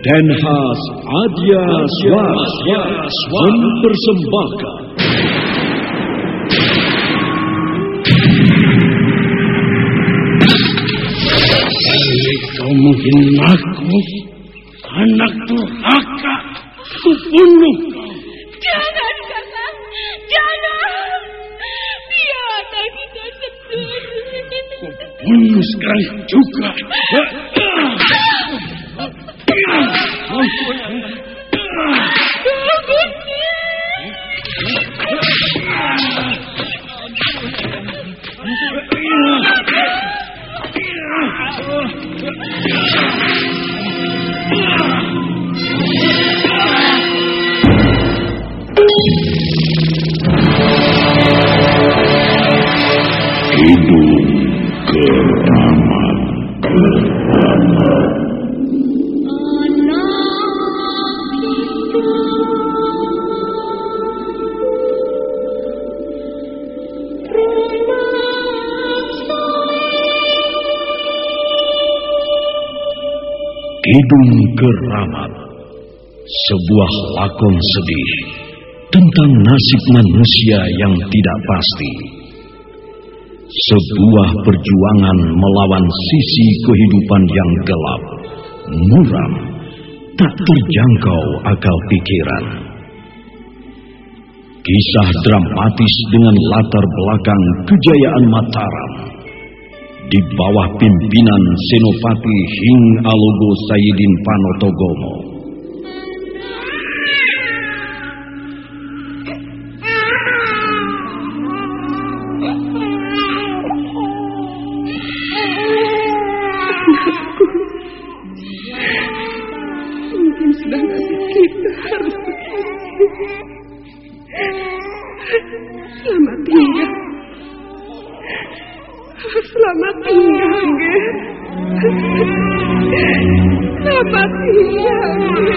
Denhas Adya Swara mempersembahkan kau menghinaku, anak durhaka, kubunuh kau. Jangan, Kakang, jangan. Dia anak kita sendiri. Kubunuh sekarang juga. Hidung keramat. Kidung Keramat, sebuah lakon sedih tentang nasib manusia yang tidak pasti. Sebuah perjuangan melawan sisi kehidupan yang gelap, muram, tak terjangkau akal pikiran. Kisah dramatis dengan latar belakang kejayaan Mataram di bawah pimpinan Senopati Hing Alogo Sayyidin Panotogomo. Mungkin sudah nasib kita harus begini. Selamat tinggal. Selamat tinggal, Ger. Selamat tinggal,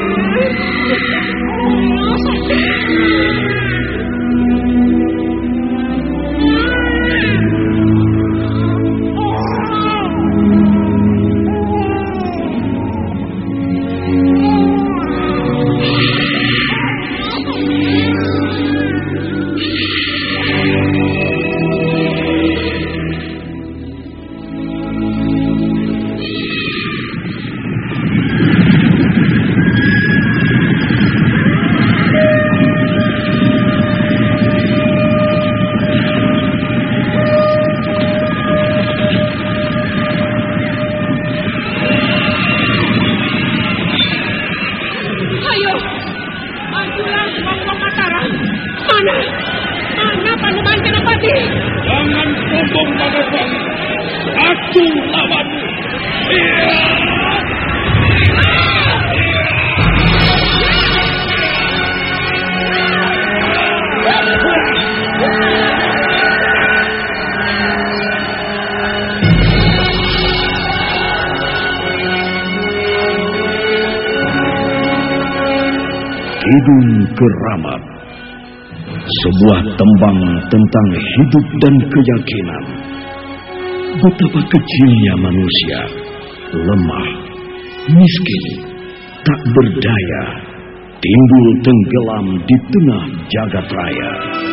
Jangan sombong, Pagosan. Aku lawanmu. Kidung Keramat, sebuah tembang tentang hidup dan keyakinan. Betapa kecilnya manusia, lemah, miskin, tak berdaya, timbul tenggelam di tengah jagat raya.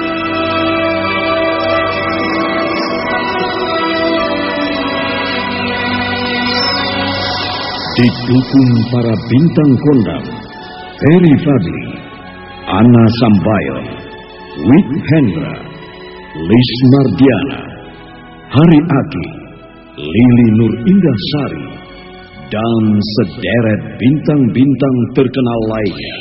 Didukung para bintang kondang, Ferry Fadli, Ana Sambayon, Wit Hendra, Lis Mardiana, Hari Aki, Lili Nur Indah Sari, dan sederet bintang-bintang terkenal lainnya.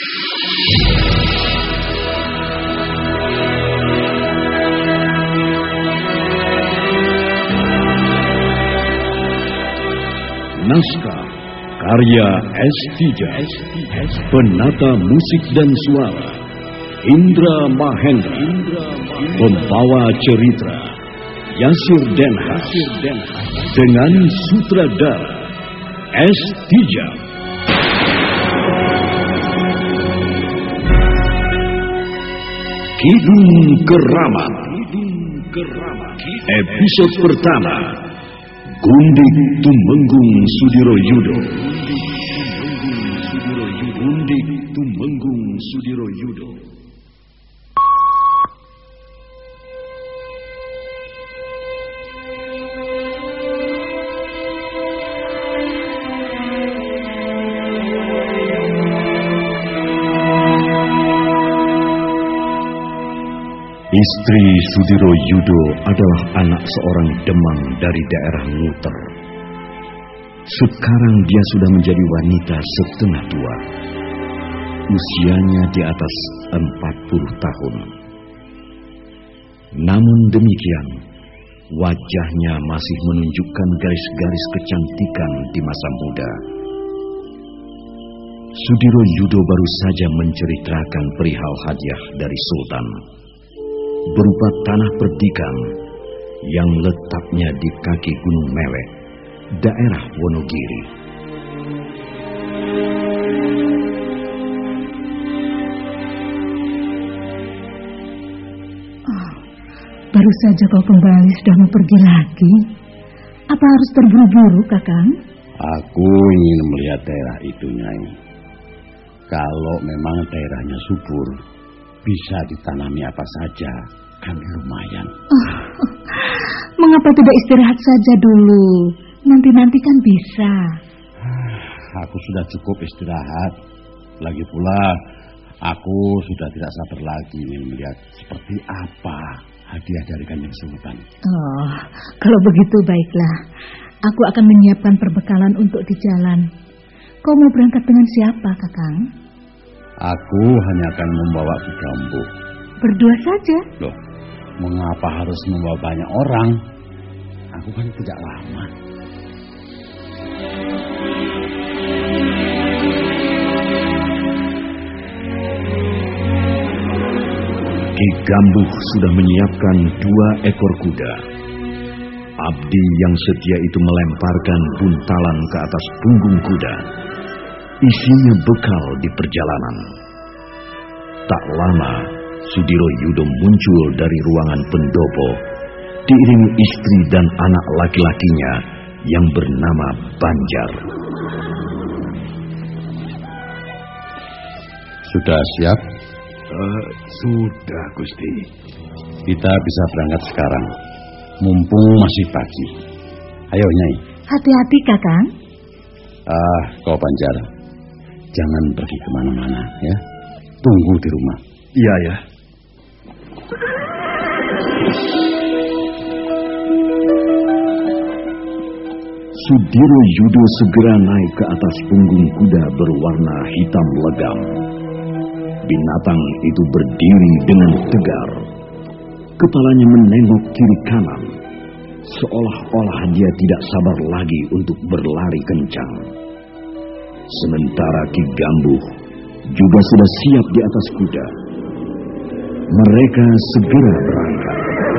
Naskah karya S. Tija, penata musik dan suara Indra Mahendra, pembawa cerita Yasir Denhas, dengan sutradara S. Tija. Kidung Keramat, episode pertama, Gundik Tumenggung Sudiro Yudo. Sudiroyudo. Istri Sudiroyudo adalah anak seorang demang dari daerah Nguter. Sekarang dia sudah menjadi wanita setengah tua. Usianya di atas 40 tahun. Namun demikian, wajahnya masih menunjukkan garis-garis kecantikan di masa muda. Sudiroyudo baru saja menceritakan perihal hadiah dari Sultan, berupa tanah perdikan yang letaknya di kaki Gunung Mewek, daerah Wonogiri. Oh, baru saja kau kembali sudah mau pergi lagi. Apa harus terburu-buru, Kakang? Aku ingin melihat daerah itu, Nyai. Kalau memang daerahnya subur, bisa ditanami apa saja, kan lumayan. Oh, mengapa tidak istirahat saja dulu? Nanti-nanti kan bisa. Aku sudah cukup istirahat. Lagi pula, aku sudah tidak sabar lagi ingin melihat seperti apa hadiah dari Kanjeng Sultan. Oh, kalau begitu baiklah. Aku akan menyiapkan perbekalan untuk di jalan. Kau mau berangkat dengan siapa, Kakang? Aku hanya akan membawa Ki Gambuh. Berdua saja? Loh, mengapa harus membawa banyak orang? Aku kan tidak lama. Ki Gambuh sudah menyiapkan 2 ekor kuda. Abdi yang setia itu melemparkan buntalan ke atas punggung kuda. Isinya bekal di perjalanan. Tak lama, Sudiroyudo muncul dari ruangan pendopo, diiringi istri dan anak laki-lakinya yang bernama Banjar. Sudah siap? Sudah, Gusti. Kita bisa berangkat sekarang, mumpung masih pagi. Ayo, Nyai. Hati-hati, Kakang. Kau Banjar, jangan pergi kemana-mana, ya. Tunggu di rumah. Iya, ya. Sudiroyudo segera naik ke atas punggung kuda berwarna hitam legam. Binatang itu berdiri dengan tegar. Kepalanya menengok kiri kanan, seolah-olah dia tidak sabar lagi untuk berlari kencang. Sementara Ki Gambuh juga sudah siap di atas kuda. Mereka segera berangkat.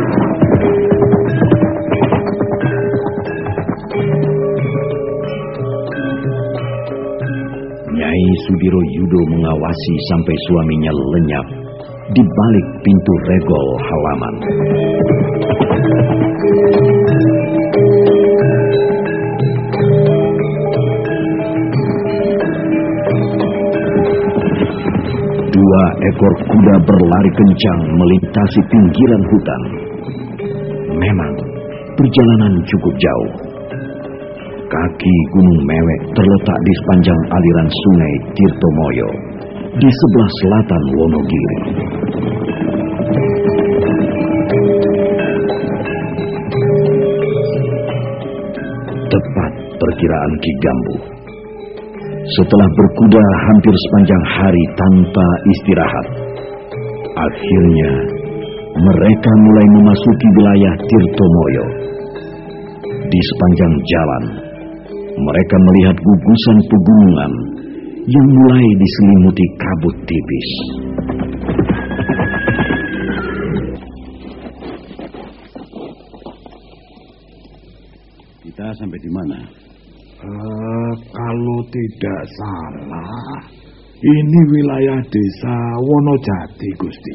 Nyai Sudiroyudo mengawasi sampai suaminya lenyap di balik pintu regol halaman. Dua ekor kuda berlari kencang melintasi pinggiran hutan. Memang perjalanan cukup jauh. Kaki Gunung Mewek terletak di sepanjang aliran sungai Tirtomoyo, di sebelah selatan Wonogiri. Tepat perkiraan Ki Gambuh. Setelah berkuda hampir sepanjang hari tanpa istirahat, akhirnya mereka mulai memasuki wilayah Tirtomoyo. Di sepanjang jalan, mereka melihat gugusan pegunungan yang mulai diselimuti kabut tipis. Kita sampai di mana? Kalau tidak salah, ini wilayah desa Wonojati, Gusti.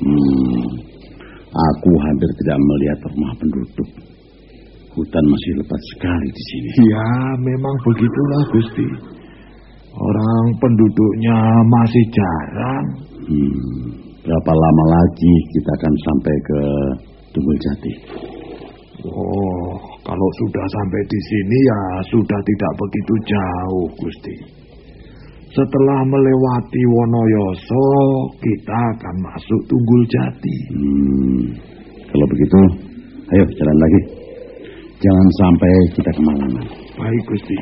Aku hampir tidak melihat rumah penduduk. Hutan masih lebat sekali di sini. Ya, memang begitulah, Gusti. Orang penduduknya masih jarang. Berapa lama lagi kita akan sampai ke Tunggul Jati? Oh, kalau sudah sampai di sini ya sudah tidak begitu jauh, Gusti. Setelah melewati Wonoyoso, kita akan masuk Tunggul Jati. Kalau begitu, ayo jalan lagi. Jangan sampai kita kemalaman. Baik, Gusti.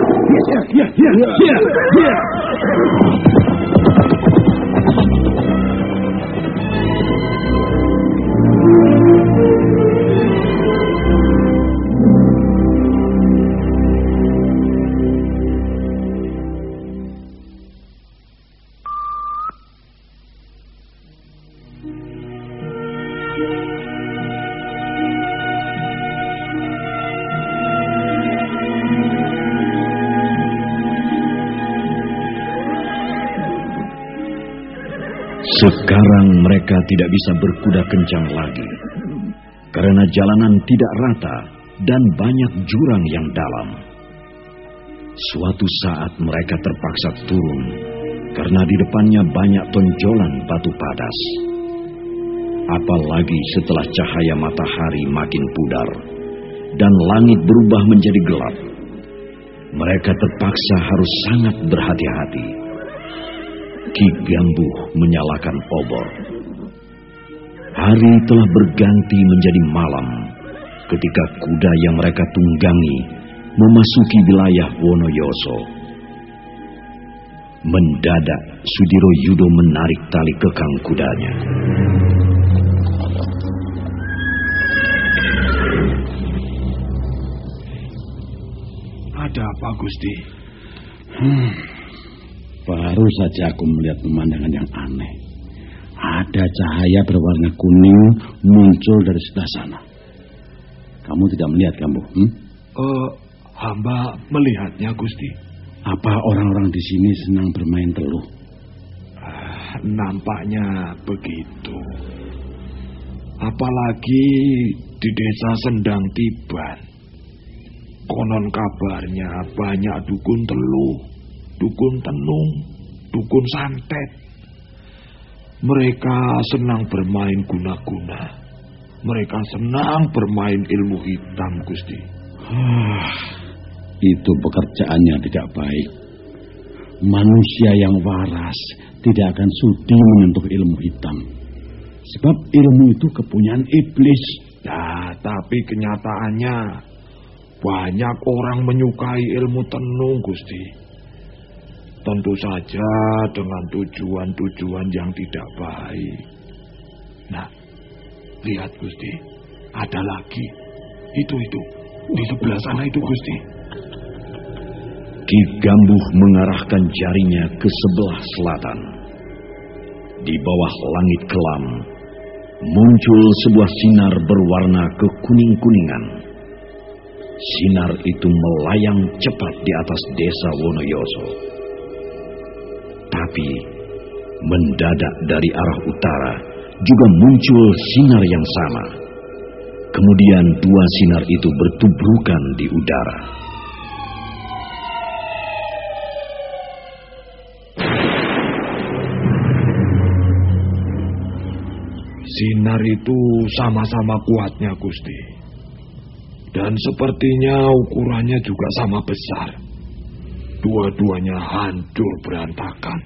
Ya. Sekarang mereka tidak bisa berkuda kencang lagi, karena jalanan tidak rata dan banyak jurang yang dalam. Suatu saat mereka terpaksa turun, karena di depannya banyak tonjolan batu padas. Apalagi setelah cahaya matahari makin pudar, dan langit berubah menjadi gelap. Mereka terpaksa harus sangat berhati-hati. Ki Gambuh menyalakan obor. Hari telah berganti menjadi malam ketika kuda yang mereka tunggangi memasuki wilayah Wonoyoso. Mendadak Sudiro Yudo menarik tali kekang kudanya. Ada apa, Gusti? Baru saja aku melihat pemandangan yang aneh. Ada cahaya berwarna kuning muncul dari sebelah sana. Kamu tidak melihat, Gambuh? Hamba melihatnya, Gusti. Apa orang-orang di sini senang bermain teluh? Nampaknya begitu. Apalagi di desa Sendang Tiban. Konon kabarnya banyak dukun teluh, dukun tenung, dukun santet. Mereka senang bermain guna-guna. Mereka senang bermain ilmu hitam, Gusti. Itu pekerjaan yang tidak baik. Manusia yang waras tidak akan sudi menyentuh ilmu hitam. Sebab ilmu itu kepunyaan iblis. Ya, tapi kenyataannya banyak orang menyukai ilmu tenung, Gusti. Tentu saja dengan tujuan-tujuan yang tidak baik. Nah, lihat, Gusti. Ada lagi. Itu. Di sebelah sana itu, Gusti. Ki Gambuh mengarahkan jarinya ke sebelah selatan. Di bawah langit kelam, muncul sebuah sinar berwarna kekuning-kuningan. Sinar itu melayang cepat di atas desa Wonoyoso. Tapi mendadak dari arah utara juga muncul sinar yang sama. Kemudian dua sinar itu bertubrukan di udara. Sinar itu sama-sama kuatnya, Gusti. Dan sepertinya ukurannya juga sama besar. Dua-duanya hancur berantakan.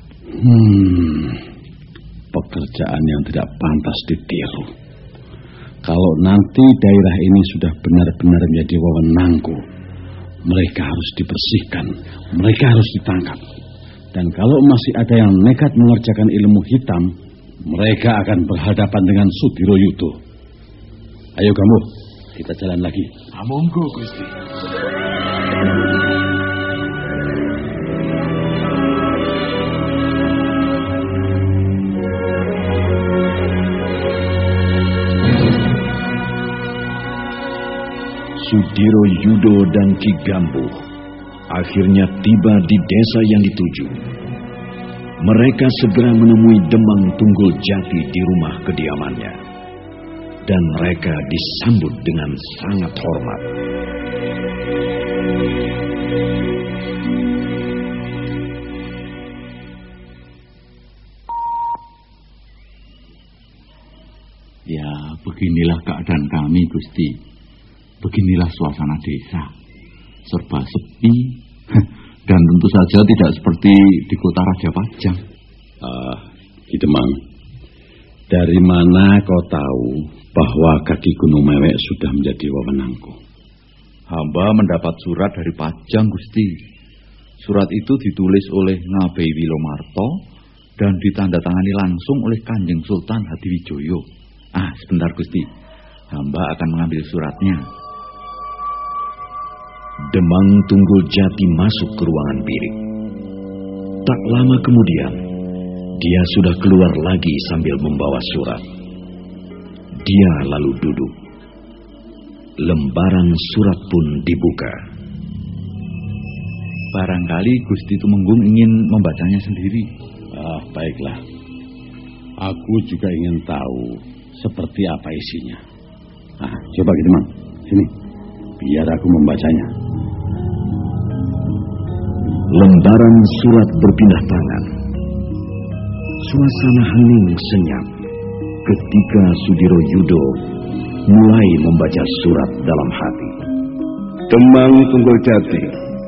Pekerjaan yang tidak pantas ditiru. Kalau nanti daerah ini sudah benar-benar menjadi wewenangku, mereka harus dibersihkan, mereka harus ditangkap. Dan kalau masih ada yang nekat mengerjakan ilmu hitam, mereka akan berhadapan dengan Sudiro Yudo. Ayo kamu, kita jalan lagi. Monggo, Gusti. Sudiro Yudo dan Ki Gambuh akhirnya tiba di desa yang dituju. Mereka segera menemui Demang Tunggul Jati di rumah kediamannya. Dan mereka disambut dengan sangat hormat. Beginilah keadaan kami, Gusti. Beginilah suasana desa. Serba sepi. Dan tentu saja tidak seperti di kota Raja Pajang. Ki Demang, dari mana kau tahu bahwa kaki Gunung Mewek sudah menjadi wewenangku? Hamba mendapat surat dari Pajang, Gusti. Surat itu ditulis oleh Ngabei Wilomarto dan ditandatangani langsung oleh Kanjeng Sultan Hadiwijoyo. Sebentar, Gusti. Hamba akan mengambil suratnya. Demang Tunggul Jati masuk ke ruangan bilik. Tak lama kemudian, dia sudah keluar lagi sambil membawa surat. Dia lalu duduk. Lembaran surat pun dibuka. Barangkali Gusti Tumenggung ingin membacanya sendiri. Baiklah. Aku juga ingin tahu seperti apa isinya. Coba Ki Demang, sini. Biar aku membacanya. Lembaran surat berpindah tangan. Suasana hening senyap ketika Sudiro Yudo mulai membaca surat dalam hati. Demang Tunggul Jati,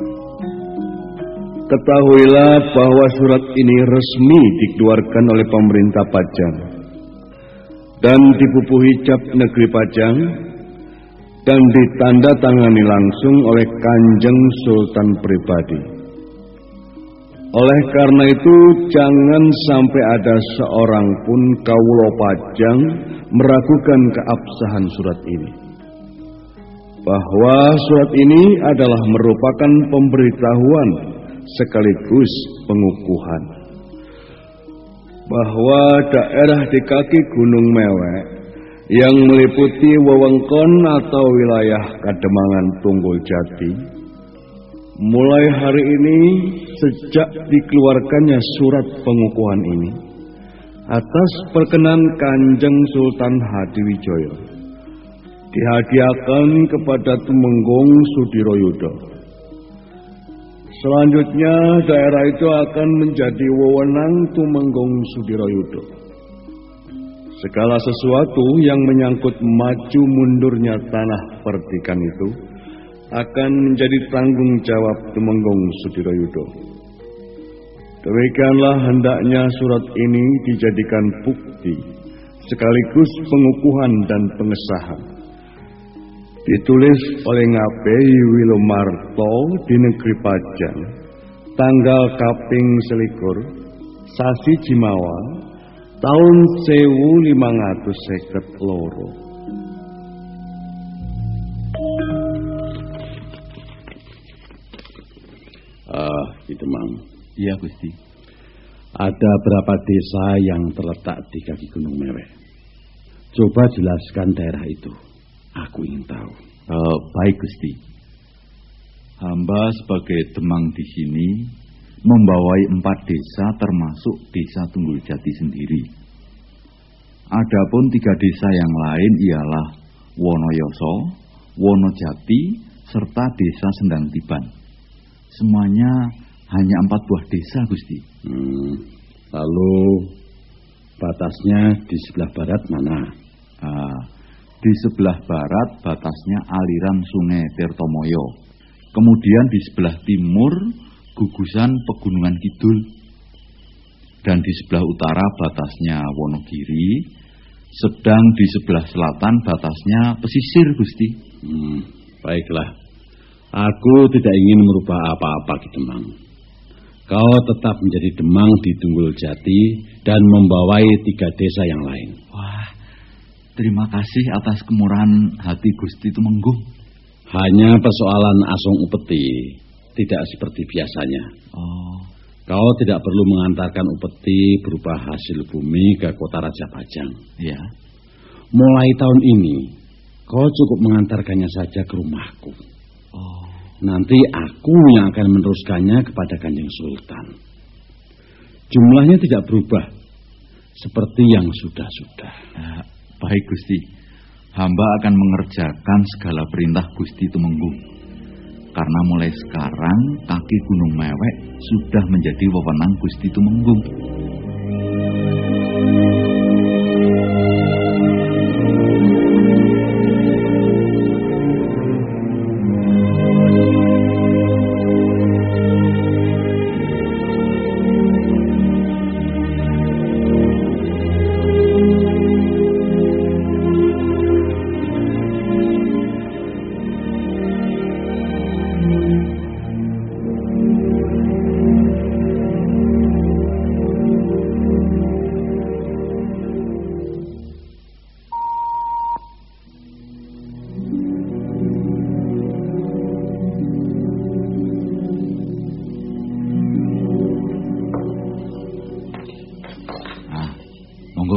ketahuilah bahwa surat ini resmi dikeluarkan oleh pemerintah Pajang dan dipupuhi cap negeri Pajang dan ditandatangani langsung oleh Kanjeng Sultan pribadi. Oleh karena itu, jangan sampai ada seorang pun kawula Pajang meragukan keabsahan surat ini. Bahwa surat ini adalah merupakan pemberitahuan sekaligus pengukuhan bahwa daerah di kaki Gunung Mewek yang meliputi wewengkon atau wilayah Kademangan Tunggul Jati mulai hari ini, sejak dikeluarkannya surat pengukuhan ini atas perkenan Kanjeng Sultan Hadiwijoyo, dihadiahkan kepada Tumenggung Sudiro Yudo. Selanjutnya daerah itu akan menjadi wewenang Tumenggung Sudiro Yudo. Segala sesuatu yang menyangkut maju mundurnya tanah perdikan itu akan menjadi tanggung jawab Tumenggung Sudiro Yudo. Demikianlah hendaknya surat ini dijadikan bukti sekaligus pengukuhan dan pengesahan. Ditulis oleh Ngabei Wilomarto di negeri Pajang, tanggal kaping selikur, sasi Jimawa, tahun 1552. Ki Demang. Iya, Gusti. Ada berapa desa yang terletak di kaki Gunung Mewek? Coba jelaskan daerah itu. Aku ingin tahu. Baik, Gusti. Hamba sebagai Demang di sini membawai 4 desa termasuk desa Tunggul Jati sendiri. Adapun 3 desa yang lain ialah Wonoyoso, Wonojati, serta desa Sendang Tiban. Semuanya hanya 4 buah desa, Gusti. Lalu batasnya di sebelah barat mana? Di sebelah barat batasnya aliran Sungai Tirtomoyo. Kemudian di sebelah timur gugusan Pegunungan Kidul. Dan di sebelah utara batasnya Wonogiri. Sedang di sebelah selatan batasnya pesisir, Gusti. Baiklah. Aku tidak ingin merubah apa-apa, Ki Demang. Kau tetap menjadi Demang di Tunggul Jati dan membawai 3 desa yang lain. Wah, terima kasih atas kemurahan hati Gusti Tumenggung. Hanya persoalan asong upeti, tidak seperti biasanya. Kau tidak perlu mengantarkan upeti berupa hasil bumi ke kota Raja Pajang. Ya. Mulai tahun ini, kau cukup mengantarkannya saja ke rumahku. Nanti aku yang akan meneruskannya kepada Kanjeng Sultan. Jumlahnya tidak berubah, seperti yang sudah-sudah. Baik, Gusti. Hamba akan mengerjakan segala perintah Gusti Tumenggung. Karena mulai sekarang kaki Gunung Mewek sudah menjadi wewenang Gusti Tumenggung.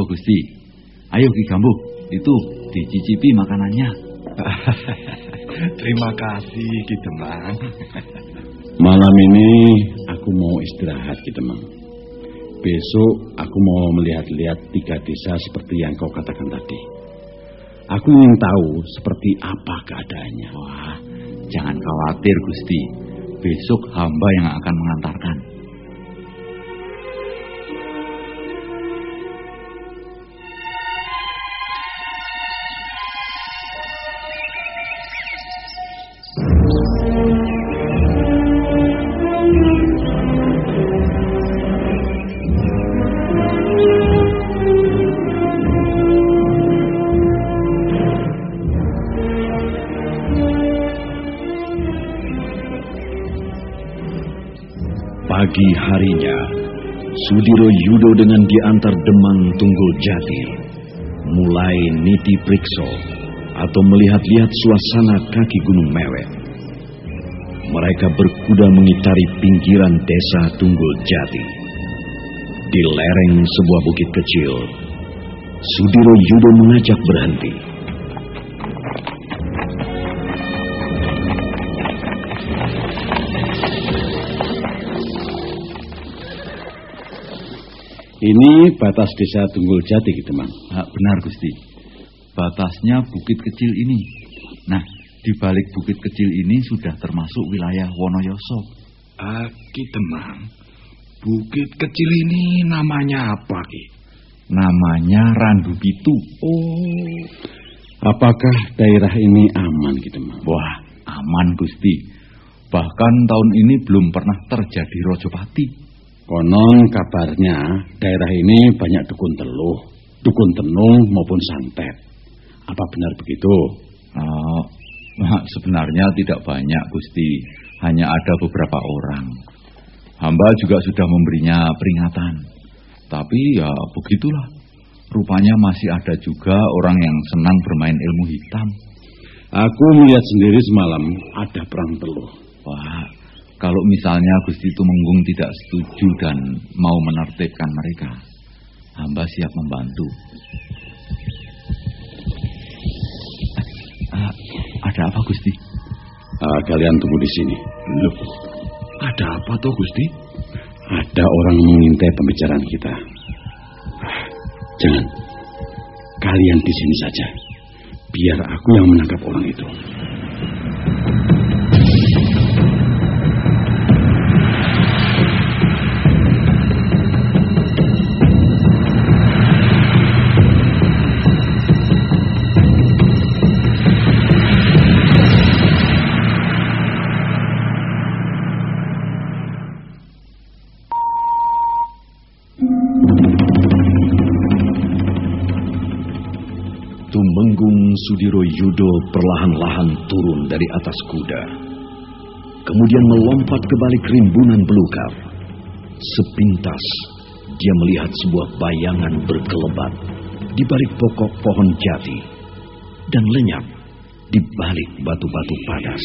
Gusti. Ayo Ki Gambuh, itu dicicipi makanannya. Terima kasih Ki Demang. Malam ini aku mau istirahat Ki Demang. Besok aku mau melihat-lihat 3 desa seperti yang kau katakan tadi. Aku ingin tahu seperti apa keadaannya. Wah, jangan khawatir Gusti. Besok hamba yang akan mengantarkan. Pagi harinya, Sudiro Yudo dengan diantar Demang Tunggul Jati mulai niti prikso atau melihat-lihat suasana kaki Gunung Mewek. Mereka berkuda mengitari pinggiran desa Tunggul Jati. Di lereng sebuah bukit kecil, Sudiro Yudo mengajak berhenti. Ini batas desa Tunggul Jati, Ki Demang. Benar, Gusti. Batasnya bukit kecil ini. Nah, di balik bukit kecil ini sudah termasuk wilayah Wonoyoso. Ki Demang, bukit kecil ini namanya apa, Ki? Namanya Randu Pitu. Oh, apakah daerah ini aman, Ki Demang? Wah, aman, Gusti. Bahkan tahun ini belum pernah terjadi rojopati. Konon kabarnya daerah ini banyak dukun teluh, dukun tenung maupun santet. Apa benar begitu? Sebenarnya tidak banyak, Gusti. Hanya ada beberapa orang. Hamba juga sudah memberinya peringatan. Tapi ya begitulah. Rupanya masih ada juga orang yang senang bermain ilmu hitam. Aku melihat sendiri semalam ada perang teluh. Wah, kalau misalnya Gusti Tumenggung tidak setuju dan mau menertibkan mereka, hamba siap membantu. Ada apa, Gusti? Kalian tunggu di sini. Loh, ada apa toh, Gusti? Ada orang mengintai pembicaraan kita. Jangan. Kalian di sini saja. Biar aku yang menangkap orang itu. Tumenggung Sudiro Yudo perlahan-lahan turun dari atas kuda. Kemudian melompat ke balik rimbunan belukar. Sepintas dia melihat sebuah bayangan berkelebat di balik pokok pohon jati dan lenyap di balik batu-batu padas.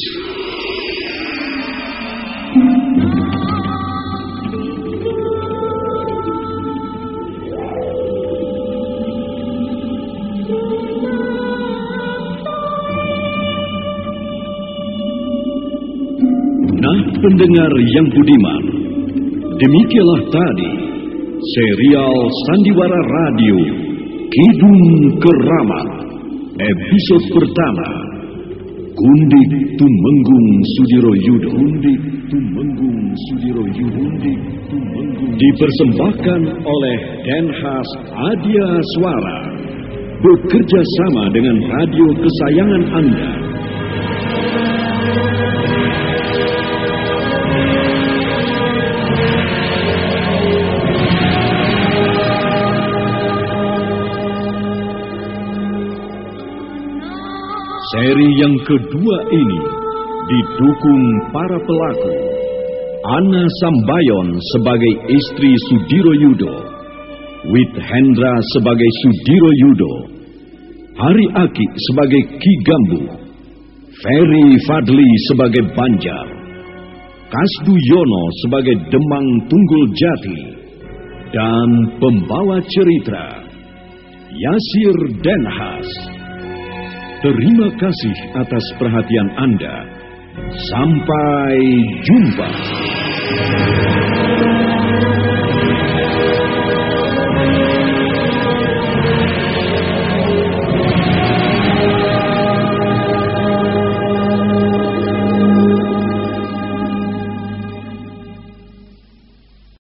Nah, pendengar yang budiman, demikianlah tadi serial Sandiwara Radio Kidung Keramat episode pertama, Gundik Tumenggung Sudiro Yudo. Gundik Tumenggung Sudiro Yudo dipersembahkan oleh Denhas Adia Suara bekerja sama dengan radio kesayangan Anda. Seri yang kedua ini didukung para pelaku. Anna Sambayon sebagai istri Sudiro Yudo, Wit Hendra sebagai Sudiro Yudo, Hari Aki sebagai Ki Gambuh, Ferry Fadli sebagai Banjar, Kasdu Yono sebagai Demang Tunggul Jati, dan pembawa cerita Yasir Denhas. Terima kasih atas perhatian Anda. Sampai jumpa.